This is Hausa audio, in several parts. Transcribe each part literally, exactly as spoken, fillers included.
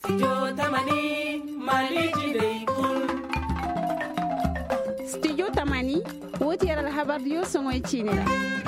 Studio Tamani Maliji Day Kul. Studio Tamani woti yaral habar yo songoy chinira.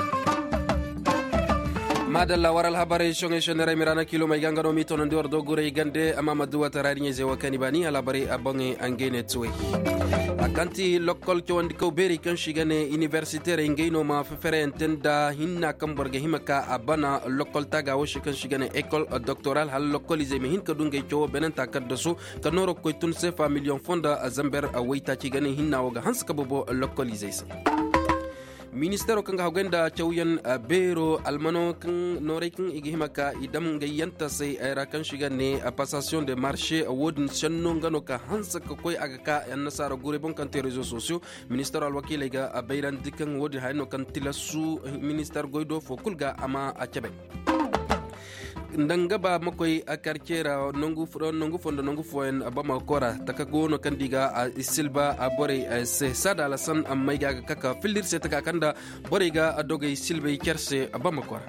madalla waral habare shonge shenere mirana kilo mai gangano mito no ndor dogure gande amama duwa tarari nyeze wakani bani alabare abonge angene tuwe akanti lokol chawandi ko beri kan shigane universitaire ngeno ma fefere entenda hinna kamborge himaka abana lokol taga wo shikan shigane école doctorale hal lokolize me hinka dunge cho benenta kaddaso kanoro ko tun sefa million fonda zamber awita chigane hinna woga hanska bobo lokolize ministero kanga hogenda chawyan bero almano kan nore kan igihimaka idam gayanta sai era kan shiga ne a passation de marché wodin shanno ngano ka hansa ka koy aga ka yan nasara gure bon kan réseaux sociaux ministero alwakile ga bayran dikan wodi hayno kan tilasu minister goido fo kulga ama a cebe ndangaba makoy a karkera nongu fro nongu fondo nongu foen abama kora takagono kandiga a silba a bore se sada la san am mayga kaka filir se taka kanda borega adoge silbe kerse abama kora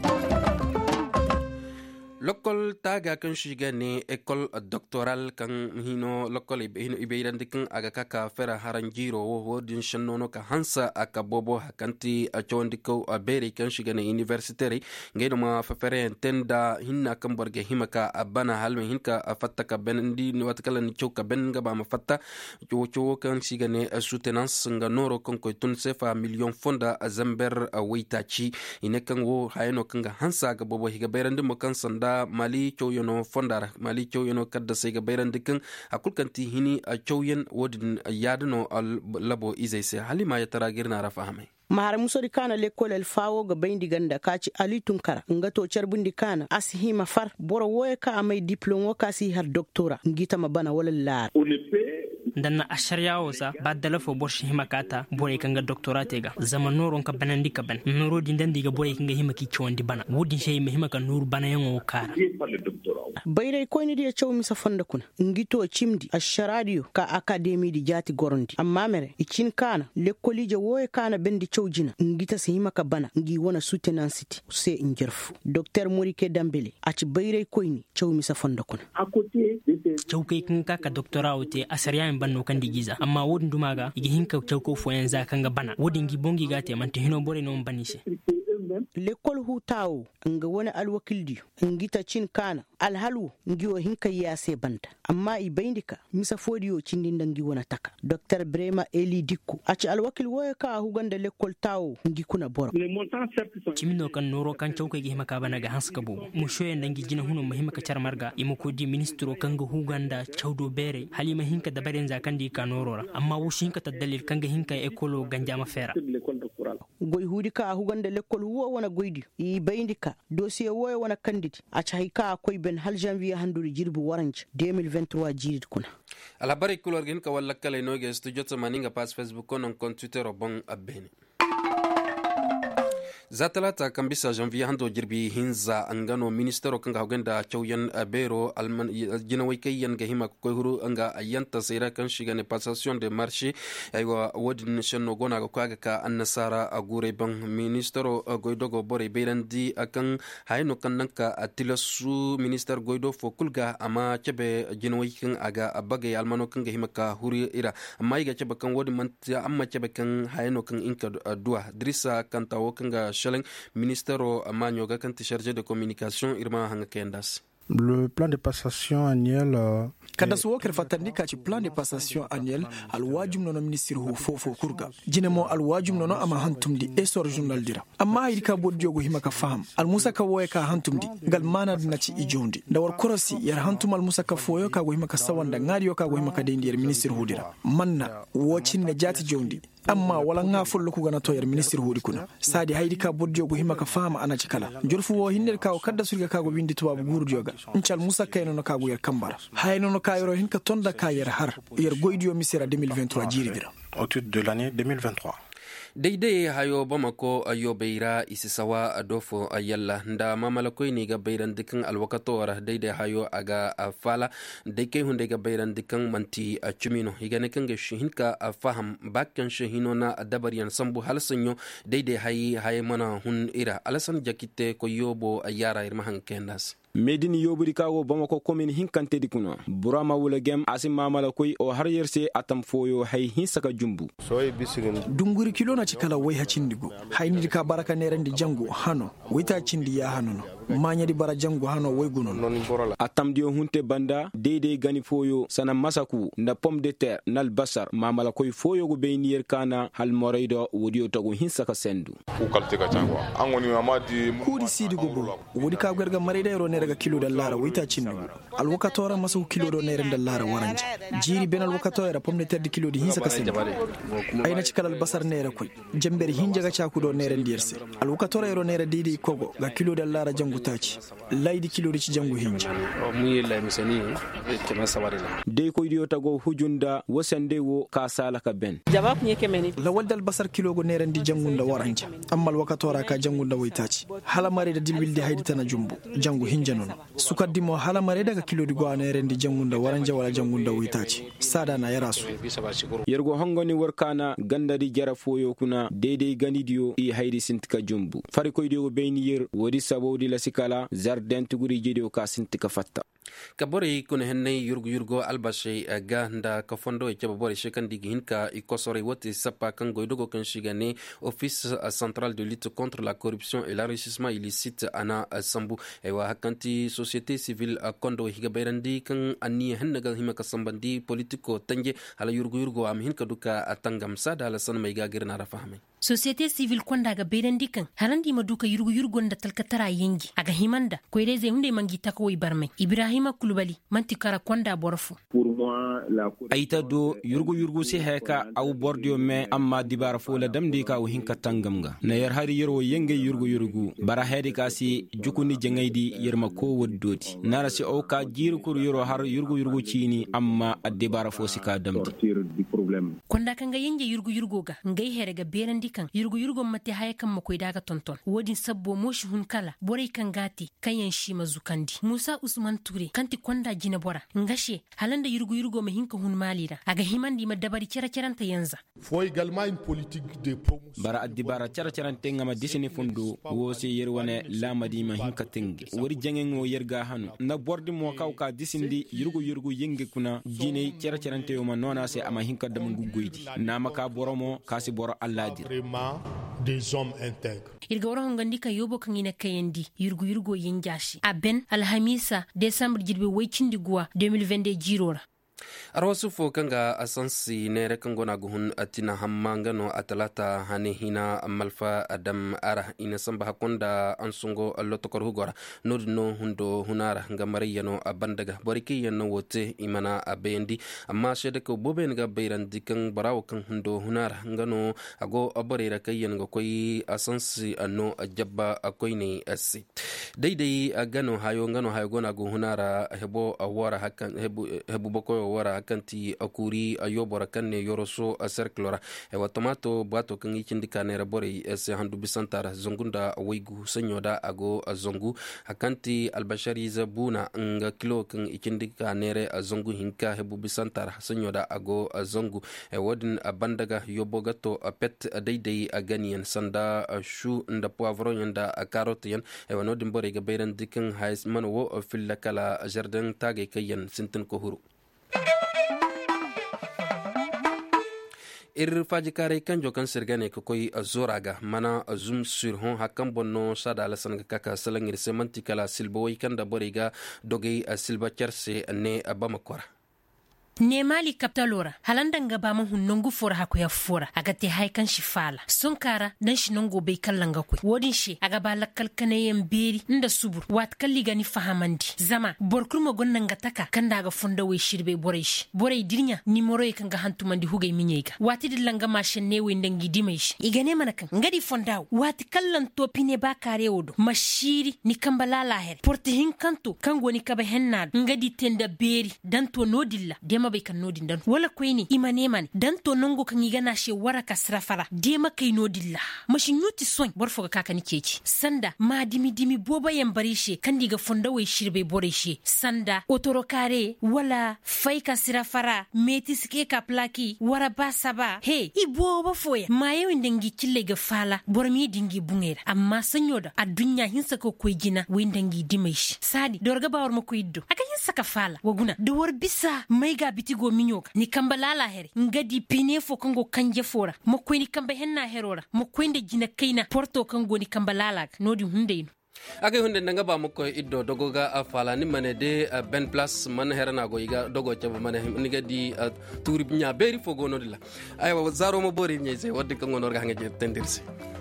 lokol taga kan shiga ne école doctorale kan hino lokol hino ibeiran dikan aga kaka fera haranjiro wo wodin shannono ka hansa aka bobo hakanti a chondiko a beri kan shiga ne universitaire ngeno ma fefere tenda hinna kan borge himaka abana halme hinka fattaka bendi ni watkala ni choka ben ngaba ma fatta cho cho kan shiga ne soutenance nga noro kon ko tun sefa million fonda zamber waitachi ine kan wo hayno kan hansa ga bobo higa beirandi mo kan sanda mali chowyono fondara mali chowyono kadda sega bayran dikin akulkanti hini a chowyen wodin yadno labo izayse halima ya tara girna rafahame mahar musori kana lekol el fawo ga bayndi ganda kaci ali tunkara ngato charbundi kana asihima far boro woye ka amay diplôme ka si har doctorat ngita mabana wala lar danna ashariya wasa badala fo borshi himakata bore kanga doctorate ga zaman noron ka banandi ka ban noro dindandi ga bore kanga himaki chondi bana wodin shay me himaka nur bana yango kara bayre ko ni dia chaw mi sa fonda kuna ngito chimdi asharadio ka academy di jati gorondi amma mere ikin kana lekolije woye kana bendi chawjina ngita se himaka bana ngi wona soutenance se injerfu docteur Morike Dambele aci bayre ko ni chaw mi sa fonda kuna chawkay kinka ka doctorat ote asariya banno kandi giza amma wodin dumaga igi hinka chawko fo yanza kanga bana wodin gi bongi gate man te hino bore no banise l'école hutawo nga wona alwakildi ngita cin kana alhalu ngiwo hinka yase banda amma i bayndika misa fodiyo cindinda ngi wona taka docteur Brema Eli Dikku aci alwakil woya ka huganda l'école tawo ngi kuna boro cimino kan noro kan chawko gi himaka bana ga hanska bo mu shoye ndangi jina huno mahimaka charmarga imako di ministro kanga huganda chawdo bere halima hinka da baren za kandi ka norora amma wo hinka ta dalil kanga hinka ekolo ganja mafera goy hudika huganda l'école wo wona goydi i bayndika dossier woya wona candidate aci hayka koy ben hal janvier handuri jirbi waranci deux mille vingt-trois jirid kuna alabari kulor gen ka walla kala no ge studio to maninga pass facebook on compte twitter bon abeni zatalata kan bisa janvier hando jirbi hinza angano ministero kanga hogenda chawyan bero alman jinawai kayan ga hima ko huru anga ayanta sayra kan shiga ne passation de marché aywa wodin shanno gona ga kwaga ka annasara agure ban ministero goidogo bore beirandi akan hayno kan nanka atilasu minister goido fo kulga ama chebe jinawai kan aga abage almano kan ga hima ka huri ira amma ga chebe kan wodin man amma chebe kan hayno kan inka dua drissa kan tawo kan ga Chaleng ministero amanyoga kanti chargé de communication irma hanga kendas. Le plan de passation annuel euh, kada so woker fatandika ci plan de passation annuel al wajum nono ministre hu fofo kurga jinemo al wajum nono ama hantumdi esor journal dira amma irka bodjo go himaka faham al musaka woye ka hantumdi gal manad na ci ijondi dawar korosi yar hantum al musaka foyo ka go himaka sawanda ngari yo ka go himaka de ndier ministre hu dira manna wocin ne jati jondi amma wala nga fullo ku gana to yar ministre hudi kuna sadi haydi ka bodjo go himaka faham ana ci kala jorfu wo hinner ka o kadda surga ka go windi tubabu gurjo ga incal musa kayno no kago yer kambara hayno no kayro hinka tonda ka yer har yer goydio misera deux mille vingt-trois jiridira au titre de l'année deux mille vingt-trois. daidai hayo bamako ayo beira isisawa adofo ayalla nda mamala koy ni ga beiran dikan alwakato wara daidai hayo aga afala dai hunde ga beiran dikan manti a chumino higane kan ga shihinka afaham bakkan shihino na dabariyan sambu halsanyo daidai hayi hayi mana hun ira alasan jakite ko yobo ayara irma hankendas medini yoburi kawo bamako commune hinkante dikuno burama wula gem asima mala koy o har yerse atam foyo hay hinsaka jumbu soy bisigin dunguri kilo na cikala way hacindigo hayni ka baraka nerandi jangu hano wita cindi ya hanono manya di bara jangu hano way gunon non borala atam dio hunte banda dede gani foyo sana masaku na pomme de terre nal basar mamala koy foyo go beynir kana hal moraydo wodio tago hinsaka sendu ku kalte ka tango angoni amadi kudi sidi go bo wodi ka gerga marayda yoro ne daga kilo da lara wita cindigo al wakatora masu kilo do ne renda lara waranje jiri benal wakatora pomme de terre di kilo di hinsaka sendu ayna cikala al basar ne koy jembere hinjaga cakudo ne rendiyerse al wakatora yoro ne didi kogo ga kilo da lara jangu taci laydi kilo di ci jangu hinja muyi lay musani ke masawari la de ko idiyo tago hujunda wasande wo ka sala ka ben jabab ni kemeni la waldal basar kilo go ne rendi jangunda waranja amma al wakatora ka jangunda waytaci hala mare da dilbildi haydi tana jumbu jangu hinja non sukaddimo hala mare daga kilo di go ne rendi jangunda waranja wala jangunda waytaci sada na yarasu yergo hongoni warkana gandari jara foyo kuna dede ganidiyo i haydi sintika jumbu fari ko idiyo beyni yer wodi sabodi la sikala jardin tuguri jedio ka sintika fatta kabore kun henne yurgu yurgo albashe ga nda ka fondo e kabore shekandi hinka ikosore wote sapa kan goidogo kan shigane office central de lutte contre la corruption et l'enrichissement illicite ana sambu e wa hakanti société civile kondo higa bayrandi kan anni hannaga himaka sambandi politico tanje ala yurgu yurgo am hinka duka atangam sada ala san mai gagirna rafahme société civile konda ga bayrandi kan harandi maduka yurgu yurgo nda talkatara yengi aga himanda ko reze hunde mangita ko ibarme ibrahima kulubali mantikara konda borfu aita do yurgu yurgu si heka au bordio me amma dibara fola damdi ka o hinka tangamga na yar hari yero yenge yurgu yurgu bara hedi kasi jukuni jengaydi yerma ko woddoti nara si o ka jiru kur yero har yurgu yurgu chini amma adibara fo sika damdi konda kanga yenge yurgu yurgo ga ngay herega berandi kan yurgu yurgo mate haykan makoy daga tonton wodin sabbo moshi hun kala boray kan gati kayan shi mazukandi musa usman ture kanti konda jina bora ngashe halanda yurgu yurgo me hinka hun malira aga himandi madabari kera keranta yanza faut également une politique de promotion bara adibara kera kerante ngama disini fundu wosi yerwane lamadi ma hinka tengi wori jangengo yerga hanu na bordi mo kawka disindi yurgu yurgu yenge kuna gine kera kerante yo ma nona se ama hinka dam gugoydi nama ka boromo kasi boro alladi vraiment des hommes intègres irga wara ngandi ka yobo kan ina kayandi yurgu yurgo yengashi aben alhamisa december jirbe waycindi guwa deux mille vingt-deux jirora arwasu fo kanga asansi nere kangona guhun atina hammangano atalata hane hina malfa adam ara ina samba hakonda ansungo allotokor hugora nodno hundo hunara ngamariyano abandaga boriki yanno wote imana abendi amma shede ko boben ga beyrandi kan barawo kan hundo hunara ngano ago aborera kayen go koy asansi anno ajabba akoyni asi daidai agano hayo ngano hayo gona go hunara hebo awara hakan hebu hebu boko wara kanti akuri ayobora kanne yoroso a cerclora e watomato bato kan ikindi kanera bore ese handu bisantara zongunda waygu sanyoda ago zongu hakanti albashari zabuna nga kilo kan ikindi kanere zongu hinka hebu bisantara sanyoda ago zongu e wodin abandaga yobogato pet daidai aganian sanda shu nda poivron yanda carotte yan e wanodin bore ga bayran dikin hais manwo fillakala jardin tage kayen sintin ko huru ir faji kare kanjo kan sirgane ko koy zoraga mana zoom sur hon hakam bonno sada la san kaka salangir semanti kala silbo way kanda boriga dogay silba cerse ne abamakora ne mali kaptalora halanda ngaba ma hunnongu fora hakuya fora agate haikan shifala sonkara dan shinongo be kallanga ku wodin shi aga bala kalkane yemberi nda subur wat kalliga ni fahamandi zama borkurmo gonna ngataka kanda ga fonda we shirbe boreish borey dirnya ni moroy kanga hantumandi hugay minyega wati dilanga ma shenne we ndangi dimesh igane manaka ngadi fondaw wati kallan topine ba kare wodo mashiri ni kambala laher porte hinkanto kango ni kaba hennad ngadi tenda beri dan to nodilla de dema bai kan nodin dan wala koy ni imane man dan to nango kan yi gana she wara ka srafara dema kai nodilla mashin yuti son borfo ga kaka nike ci sanda ma dimi dimi boba yan bari she kan diga fonda wai shirbe bore she sanda otoro kare wala fai ka srafara meti ske ka plaki wara basaba he i boba foya mayo ndangi kille ga fala bormi dingi bungera amma sanyo da a dunya hinsa ko koy gina windangi dimaish sadi dorga bawar mako iddo aka hinsa ka fala waguna da war bisa mai ga bitigo minyoga ni kamba lala here ngadi pine fo kango kanje fora mako ni kamba henna herora mako inde gina kaina porto kango ni kamba lala nodi hunde age hunde nanga ba mako iddo dogoga afala ni mane de ben place man herana go iga dogo chaba mane ni gadi turi nya beri fogo no dilla aywa zaro mo bori nyese wadde kango norga hange tendirse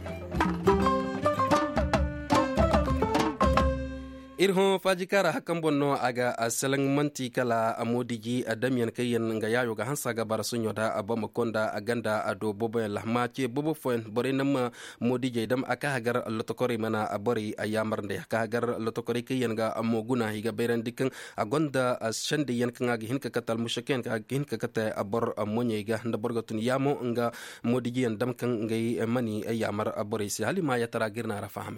irho fajikara hakan bonno aga asalan manti kala amodiji adamian kayen nga yayo ga hansa ga barasunyo da abama konda aganda ado bobo lahma ce bobo foen bore nam modije dam aka hagar lotokori mana abori ayamar nde aka hagar lotokori kayen ga amoguna higa beren dikan agonda shande yen kan ga hinka katal mushaken ga hinka kata abor amonye ga nda borgatun yamo nga modiji dam kan ngai mani ayamar abori si halima ya tara girna rafahame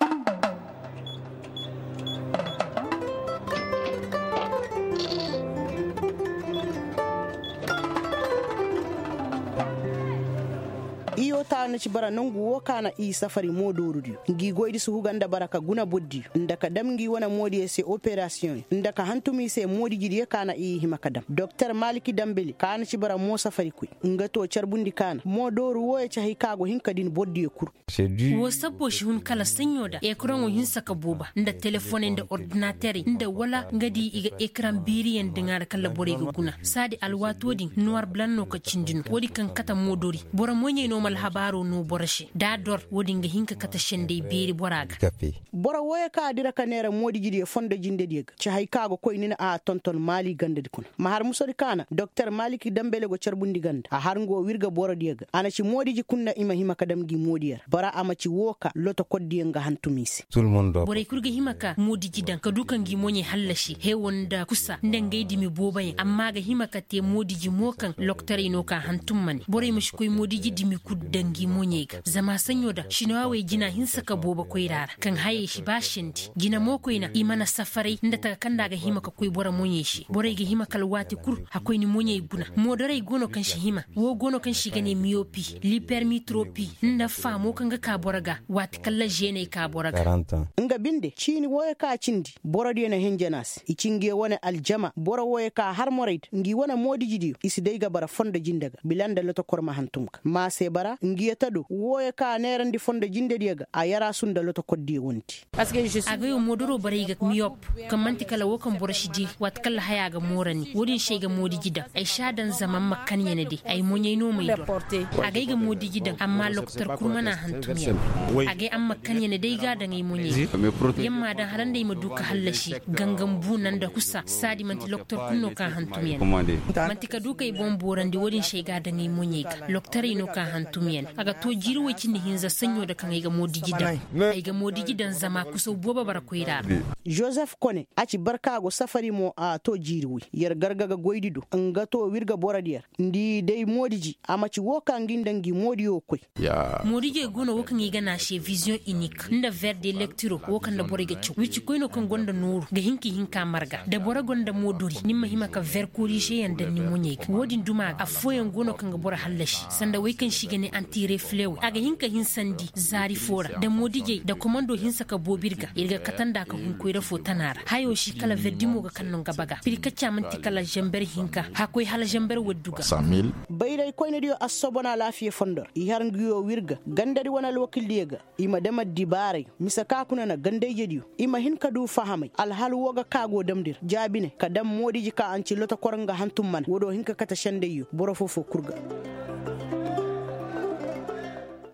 iyo ta na ci bara nangu woka na i safari modo rudio ngi goydi su huganda baraka guna boddi ndaka damgi wana modi se operation ndaka hantumi se modi gidi kana i himakadam docteur maliki dambeli kana ci bara mo safari kuy ngato charbundi kana modo ru woye chahi kago hinkadin boddi kur wo sabbo shi hun kala sanyoda e kuran wo hin saka boba nda telephone nda ordinateur nda wala ngadi iga ekran biri en dingar kala bore guna sadi alwatodin noir blanc no ko cindino wodi kan kata modori bora monye no mal habaro no borashe da dor wodi nga hinka kata shende biri boraga bora woye ka dira kanera modi jidi fonde jinde diega ci hay kago koy nina a tonton mali gande kun ma har musori kana docteur maliki dambele go charbundi ganda a har ngo wirga bora diega ana ci modi ji kunna ima hima kadam gi modiyar bara ama ci woka loto koddi nga hantumisi tout le monde bora kurga himaka modi jidan ka dukan gi monye hallashi he wonda kusa ndengaydi mi bobaye amma ga himaka te modi ji mokan loktare no ka hantummani bora mi shikoy modi ji dimi kuddangi monyega zama sanyo da shinawe gina hinsa ka boba koirara kan haye shi bashinti gina mokoina imana safarai nda ta kanda ga hima ka koi bora monye shi bora ga hima kalwati kur hakoi ni monye guna modore gono kan shi hima wo gono kan shi gane myopi lipermitropie nda famo kan ga ka boraga wati kala jene ka boraga nga binde chini woye ka chindi bora de na henjanas ichinge wona aljama bora woye ka harmoraid ngi wona modi jidiyo isi dai ga bara fonda jindaga bilanda loto korma hantumka ma se bara ngiyata do woye ka nerandi fonda jinde diega a yara sunda loto koddi wonti parce que je aga yo modoro bare ga miyop kamanti kala wokan borshidi wat kala haya ga morani wodin shega modi gida ai shadan zaman makkan yana de ai monye no mai do aga ga modi gida amma loktor kurmana hantumiya aga am makkan yana dai ga da ngai monye yamma dan halan dai mu duka hallashi gangan bunan da kusa sadi manti loktor kunno ka hantumiya manti ka duka ibon borandi wodin shega da ngai monye ga loktor ino ka hantumiya aga to jirwo kin hinza sanyo da kan ai ga modi gida ai ga modi gidan zama kusa boba bara koira Joseph Kone aci barka go safari mo a to jirwi yar gargaga goydido nga to wirga boradiyar ndi dai modiji amaci woka ngindangi modi yo koy ya modije gono wokan yi gana she vision unique nda verde lecturo wokan da boriga ci wici koyno kan gonda nuru ga hinki hinka marga da bora gonda modori nimma hima ka ver kori she yanda ni monye wodin duma a foyen gono kan ga bora hallashi sanda wai kan shi gane anti reflew aga hinka hin sandi zari fora da modije da komando hinsa ka bobirga irga katanda ka hun koyra fotanara hayo shi kala verdimo ga kannon gabaga pirkacha manti kala jamber hinka hakoy hala jamber wedduga samil bayray koyne dio asobona lafiye fondor i har ngiyo wirga gandari wana lokil diega ima dama dibare misaka kuna na gandeje dio ima hin kadu fahamai alhal woga kago damdir jabine kadam modiji ka anci lota koranga hantum man wodo hinka kata shandeyo boro fofo kurga